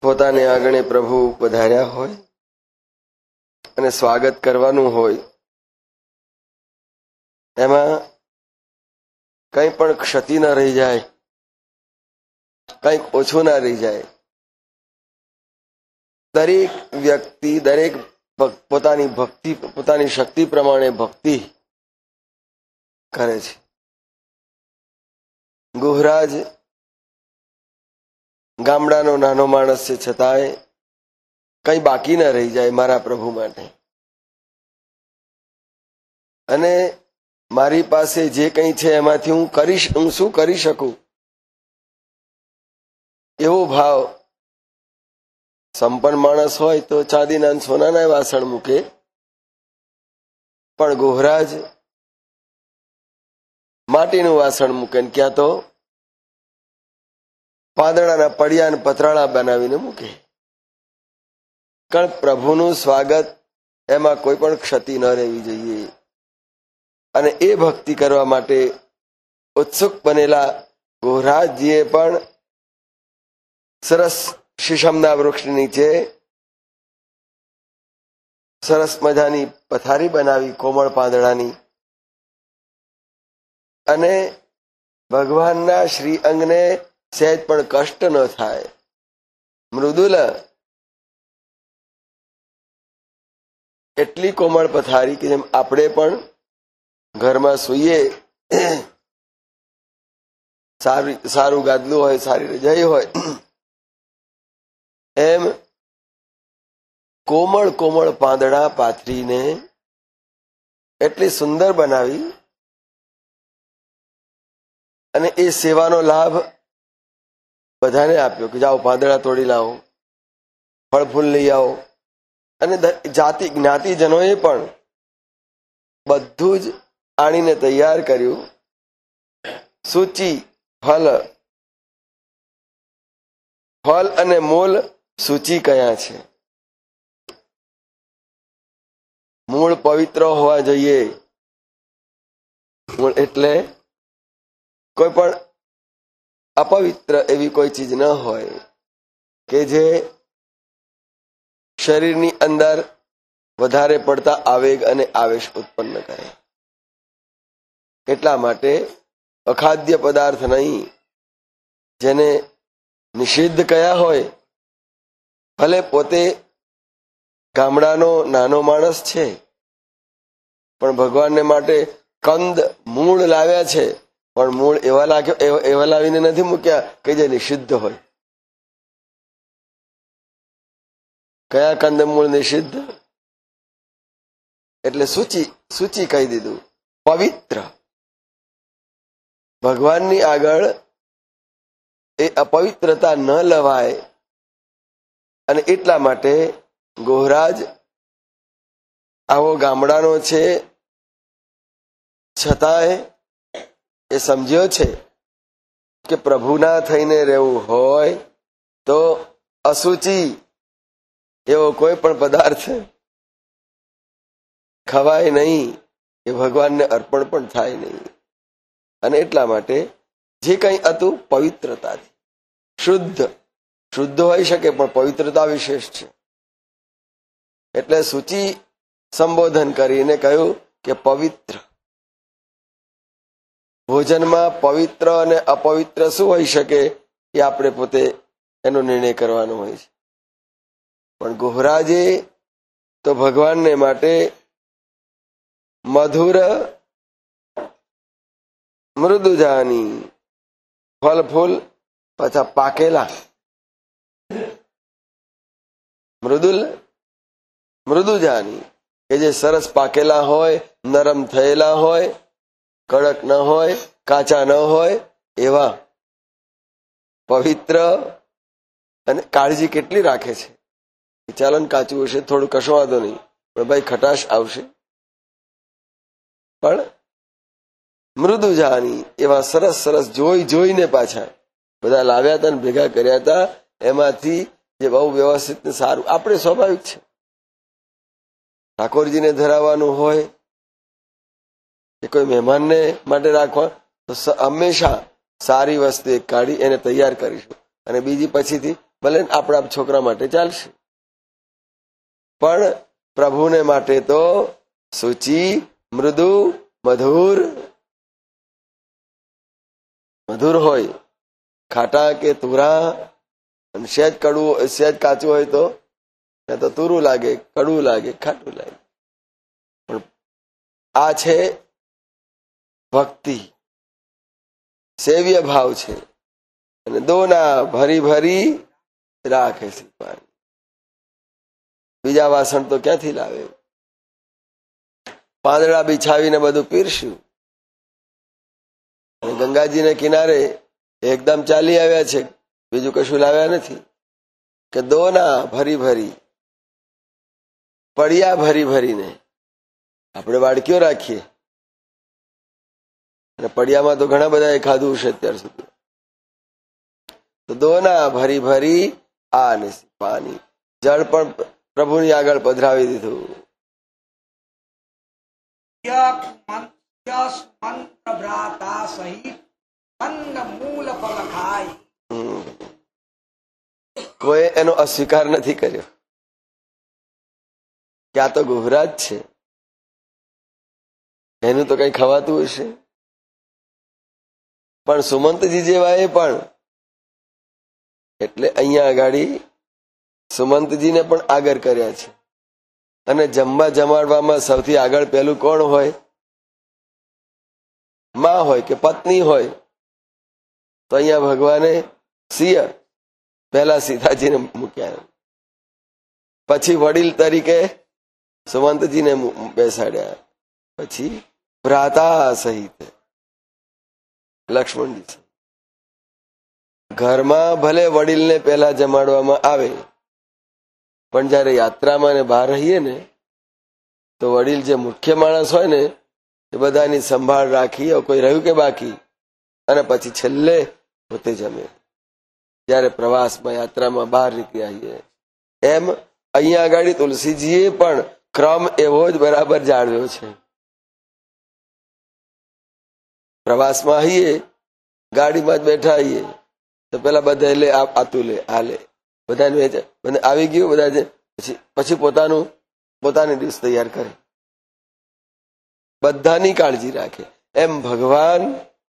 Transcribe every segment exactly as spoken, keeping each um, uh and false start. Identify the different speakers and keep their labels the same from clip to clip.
Speaker 1: પોતાને આંગણે પ્રભુ પધાર્યા હોય અને સ્વાગત કરવાનું હોય, એમાં કંઈ પણ ક્ષતિ ન રહી જાય, કંઈક ઓછું ના રહી જાય. દરેક વ્યક્તિ દરેક પોતાની ભક્તિ પોતાની શક્તિ પ્રમાણે ભક્તિ કરે છે. ગુહરાજ ગામડાનો નાનો માણસ છે, છતાંય કંઈ બાકી ન રહી જાય મારા પ્રભુ માટે. અને મારી પાસે જે કંઈ છે એમાંથી હું કરીશ હું શું કરી શકું, એવો ભાવ. સંપન્ન માણસ હોય તો ચાંદીના સોનાના વાસણ મૂકે, પણ ગોહરાજ માટીનું વાસણ મૂકે ને ક્યાં તો પાંદડાના પડિયા ને પતરાળા બનાવીને મૂકે. કારણ પ્રભુનું સ્વાગત એમાં કોઈ પણ ક્ષતિ ન રહેવી જોઈએ. અને એ ભક્તિ કરવા માટે ઉત્સુક બનેલા ગોહરાજજીએ પણ સરસ શીશમના વૃક્ષ નીચે સરસ મજાની પથારી બનાવી કોમળ પાંદડાની, અને ભગવાનના શ્રી અંગને સહેજ પણ કષ્ટ ન થાય, મૃદુલ એટલી કોમળ પથારી કે જેમ આપણે પણ ઘરમાં સૂઈએ, સારું સારું ગાદલું હોય, સારી રજાઈ હોય, એમ કોમળ કોમળ પાંદડા પાથરીને એટલી સુંદર બનાવી. અને એ સેવાનો લાભ બધાને આપ્યો કે જાઓ પાંદડા તોડી લાવો, ફળ ફૂલ લઈ આવો. અને જાતિ જ્ઞાતિજનોએ પણ બધું જ આણીને તૈયાર કર્યું. સૂચિ ફલ ફલ અને મૂળ સૂચિ કયા છે. મૂળ પવિત્ર હોવા જોઈએ. મૂળ એટલે કોઈ પણ અપવિત્ર એવી કોઈ ચીજ ન હોય કે જે શરીરની અંદર વધારે પડતા આવેગ અને આવેશ ઉત્પન્ન કરે. એટલા માટે અખાદ્ય પદાર્થ નહીં, જેને નિષિદ્ધ કયા હોય, ભલે પોતે ગામડાનો નાનો માણસ છે, પણ ભગવાનને માટે કંદ મૂળ લાવ્યા છે. પણ મૂળ એવા લાગ્યો એવા લાવીને નથી મૂક્યા કે જે નિષિદ્ધ હોય. કયા કંદ મૂળ નિષિદ્ધ? એટલે સૂચિ સૂચિ કહી દીધું, પવિત્ર. ભગવાનની આગળ એ અપવિત્રતા ન લવાય. અને એટલા માટે ગોહરાજ આવો ગામડાનો છે, છતાંય એ સમજ્યો છે કે પ્રભુના થઈને રહેવું હોય તો અસુચિ એવો કોઈ પણ પદાર્થ ખવાય નહીં, એ ભગવાનને અર્પણ પણ થાય નહીં. અને એટલા માટે જે કંઈ હતું પવિત્રતાથી શુદ્ધ શુદ્ધ હોઈ શકે, પણ પવિત્રતા વિશેષ છે. એટલે સૂચિ સંબોધન કરીને કહ્યું કે પવિત્ર. ભોજનમાં પવિત્ર અને અપવિત્ર શું હોઈ શકે એ આપણે પોતે એનો નિર્ણય કરવાનો હોય છે. પણ ગોહરાજે તો ભગવાનને માટે મધુર મૃદુજાની ફલ ફૂલ પાછા પાકેલા મૃદુલ મૃદુજાની કે જે સરસ પાકેલા હોય, નરમ થયેલા હોય, કડક ન હોય, કાચા ન હોય, એવા પવિત્ર. અને કાળજી કેટલી રાખે છે. ચાલો ને કાચું હશે થોડું, કશો વાંધો નહીં, પણ ભાઈ ખટાશ આવશે. પણ મૃદુજાની એવા સરસ સરસ જોઈ જોઈને પાછા બધા લાવ્યા હતા ને ભેગા કર્યા હતા. એમાંથી જે બહુ વ્યવસ્થિત ને સારું, આપણે સ્વાભાવિક છે, ઠાકોરજીને ધરાવવાનું હોય કે કોઈ મહેમાનને માટે રાખવા, તો હંમેશા સારી વસ્તુ એક કાઢી એને તૈયાર કરીશું. અને બીજી પછીથી ભલે આપણા છોકરા માટે ચાલશે, પણ પ્રભુને માટે તો સૂચિ, મૃદુ, મધુર મધુર હોય, ખાટા કે તુરા, અને સહેજ કડવું સહેજ કાચું હોય તો તો તુરું લાગે, કડવું લાગે, ખાટું લાગે. પણ આ છે ભક્તિ, સેવ્ય ભાવ છે. અને દોના ભરી ભરી રાખે છે પાણી. બીજા વાસણ તો ક્યાંથી લાવે? પાંદડા બિછાવીને બધું પીરસ્યું. ગંગાજીને કિનારે એકદમ ચાલી આવ્યા છે, બીજું કશું લાવ્યા નથી. કે દોના ભરી ભરી, પડિયા ભરી ભરીને. આપણે વાડકીઓ રાખીએ અને પડિયામાં તો ઘણા બધા એ ખાધું છે અત્યાર સુધી. તો દોના ભરી ભરી આ ને પાણી, જળ પણ પ્રભુની આગળ પધરાવી દીધું. કોઈ એનો અસ્વીકાર નથી કર્યો કે આ તો ગુહરાજ છે, એનું તો કઈ ખવાતું હશે. પણ સુમંતજી જેવા એ પણ, એટલે અહીંયા આગાડી સુમંતજીને પણ આગળ કર્યા છે. અને જમવા જમાડવામાં સૌથી આગળ પેલું કોણ હોય? માં હોય કે પત્ની હોય. તો અહીંયા ભગવાને સિંહ પહેલા સીતાજીને મૂક્યા, પછી વડીલ તરીકે સુમંતજીને બેસાડ્યા, પછી ભ્રાતા સહિત લક્ષ્મણજી સહિત. ઘરમાં ભલે વડીલને પહેલા જમાડવામાં આવે, પણ જયારે યાત્રામાં ને બહાર રહીએ ને તો વડીલ જે મુખ્ય માણસ હોય ને એ બધાની સંભાળ રાખી, કોઈ રહ્યું કે બાકી, અને પછી છેલ્લે પોતે જમે. જયારે પ્રવાસમાં યાત્રામાં બહાર નીકળી આવીએ, એમ અહીંયા આગળ તુલસીજીએ પણ ક્રમ એવો જ બરાબર જાળવ્યો છે. પ્રવાસમાં આવીએ, ગાડીમાં જ બેઠા આવીએ તો પેલા બધા લે, આતું લે, આ લે, બધાને આવી ગયું, બધા પછી પછી પોતાનું પોતાની ડીશ તૈયાર કરે, બધાની કાળજી રાખે. એમ ભગવાન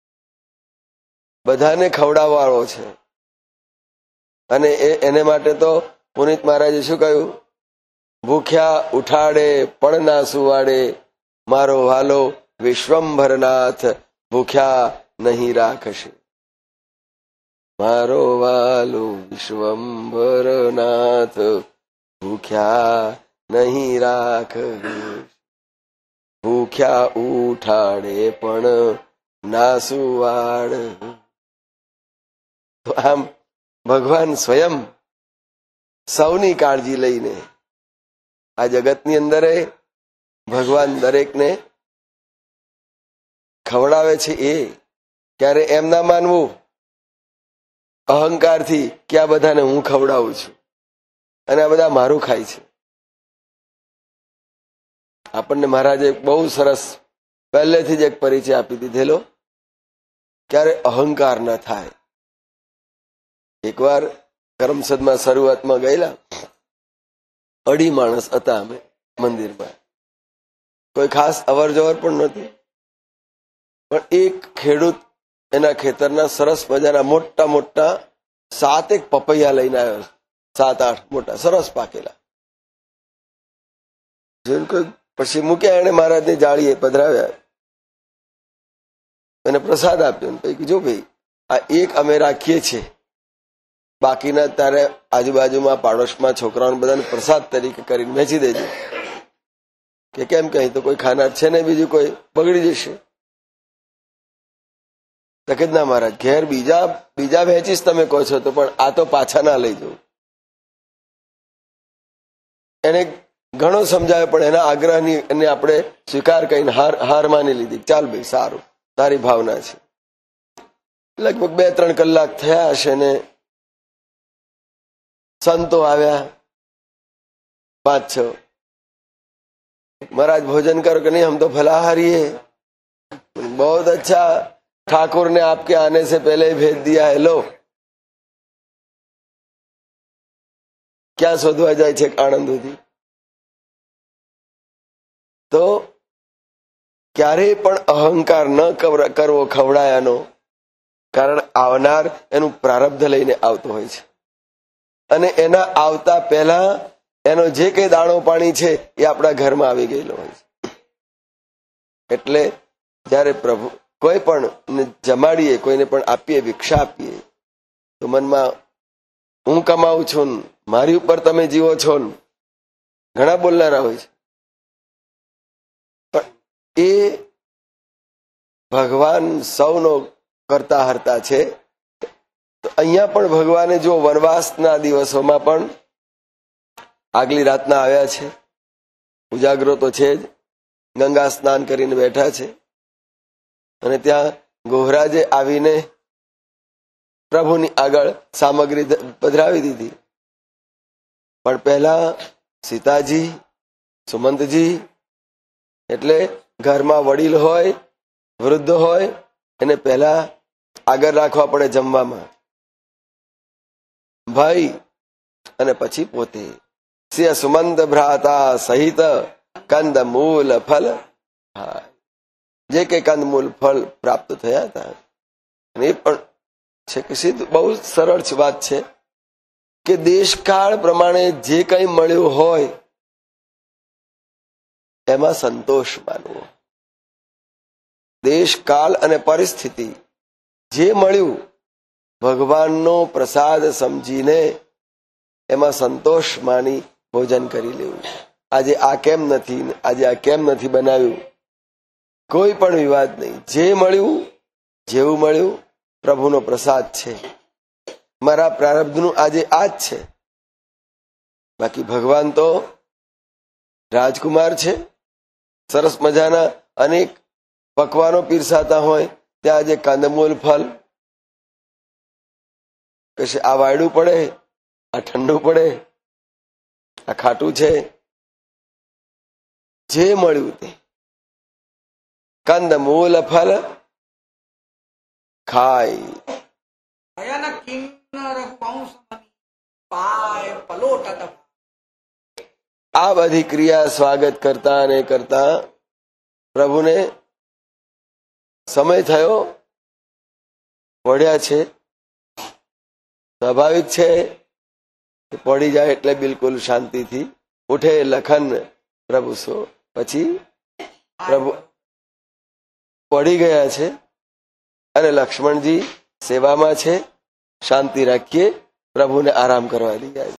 Speaker 1: બધાને ખવડાવવાળો છે. અને એને માટે તો પુનિત મહારાજે શું કહ્યું? ભૂખ્યા ઉઠાડે પણ ના સુવાડે, મારો વાલો વિશ્વંભરનાથ ભૂખ્યા નહીં રાખશે. મારો વાલો વિશ્વંભરનાથ ભૂખ્યા નહીં રાખ, ભૂખ્યા ઉઠાડે પણ ના સુવાડ. તો આમ ભગવાન સ્વયં સૌની કાળજી લઈને આ જગતની અંદર ભગવાન દરેકને ખવડાવે છે. એ ક્યારે એમ ના માનવું અહંકારથી કે આ બધાને હું ખવડાવું છું અને આ બધા મારું ખાય છે. આપણને મહારાજે બહુ સરસ પહેલેથી જ એક પરિચય આપી દીધેલો, ક્યારે અહંકાર ન થાય. એકવાર કરમસદમાં શરૂઆતમાં ગયેલા, અઢી માણસ હતા અમે મંદિરમાં, કોઈ ખાસ અવર જવર પણ નહોતી. પણ એક ખેડૂત એના ખેતરના સરસ મજાના મોટા મોટા સાત એક પપૈયા લઈને આવ્યો, સાત આઠ મોટા સરસ પાકેલા. પછી મૂક્યા, એને મહારાજની જાળીએ પધરાવ્યા, એને પ્રસાદ આપ્યો. પછી જો ભાઈ આ એક અમે રાખીએ છીએ, બાકીના તારે આજુબાજુમાં પાડોશમાં છોકરાઓને બધાને પ્રસાદ તરીકે કરીને વેચી દેજો. કે કેમ કहीं તો કોઈ ખાનાર છે ને, બીજું કોઈ બગડી જશે. તો કે ના મહારાજ, ઘેર બીજા બીજા વેચીશ તમે કહો છો તો, પણ આ તો પાછા ના લઈ જવું. એને ઘણો સમજાવે, પણ એના આગ્રહની એને આપણે સ્વીકાર કરીને હાર હાર માની લીધી. ચાલ ભાઈ સારું, તારી ભાવના છે. લગભગ બે ત્રણ કલાક થયા હશે ને સંતો આવ્યા, પાંચ છ. महाराज भोजन करो कि नहीं, हम तो फलाहारी है. बहुत अच्छा, ठाकुर ने आपके आने से पहले ही भेज दिया है, लो. ક્યાં શોધવા જાય છે? આણંદ સુધી. તો ક્યારેય પણ અહંકાર ન કરવો ખવડાયાનો, કારણ આવનાર એનું પ્રારબ્ધ લઈને આવતો હોય છે, અને એના આવતા પહેલા એનો જે કઈ દાણો પાણી છે એ આપણા ઘરમાં આવી ગયેલો હોય છે. એટલે જયારે પ્રભુ કોઈ પણ જમાડીએ, કોઈને પણ આપીએ, ભિક્ષા આપીએ, તો મનમાં હું કમાઉં છું, મારી ઉપર તમે જીવો છો, ઘણા બોલનારા હોય છે. પણ એ ભગવાન સૌનો કરતા હરતા છે. તો અહીંયા પણ ભગવાને જો વનવાસના દિવસોમાં પણ આગલી રાતના આવ્યા છે, ઉજાગરો તો છે જ, ગંગા સ્નાન કરીને બેઠા છે, અને ત્યાં ગોહરાજે આવીને પ્રભુની આગળ સામગ્રી પધરાવી દીધી. પણ પહેલા સીતાજી, સુમંતજી, એટલે ઘરમાં વડીલ હોય, વૃદ્ધ હોય, એને પહેલા આગળ રાખવા પડે જમવામાં, ભાઈ, અને પછી પોતે. સિંહ સુમંત ભ્રાતા સહિત કંદ મૂલ ફલ, હા, જે કે કંદ મૂલ ફળ પ્રાપ્ત થયા હતા. અને એ પણ છે કે સીધ બહુ સરળ વાત છે કે દેશકાળ પ્રમાણે જે કંઈ મળ્યું હોય એમાં સંતોષ માનવો. દેશકાળ અને પરિસ્થિતિ જે મળ્યું ભગવાનનો પ્રસાદ સમજીને એમાં સંતોષ માની ભોજન કરી લેવું. આજે આ કેમ નથી, આજે આ કેમ નથી બનાવ્યું, કોઈ પણ વિવાદ નહીં. જે મળ્યું, જેવું મળ્યું, પ્રભુનો પ્રસાદ છે, મારા પ્રારબ્ધનું આજે આ જ છે. બાકી ભગવાન તો રાજકુમાર છે, સરસ મજાના અનેક પકવાનો પીરસાતા હોય, ત્યાં આજે કંદમૂલ ફલ, કશે આ વાયડું પડે, આ ઠંડુ પડે, આ ખાટું છે, જે મળ્યું તે કંદમૂલ ફલ ખાય. આ બધી ક્રિયા સ્વાગત કરતા અને કરતા પ્રભુને સમય થયો, પડ્યા છે. સ્વાભાવિક છે કે પડી જાય એટલે બિલકુલ શાંતિથી ઉઠે લખન પ્રભુ સો. પછી પ્રભુ પડી ગયા છે અને લક્ષ્મણજી સેવામાં છે. શાંતિ રાખીએ, પ્રભુને આરામ કરવા લઈ જાય.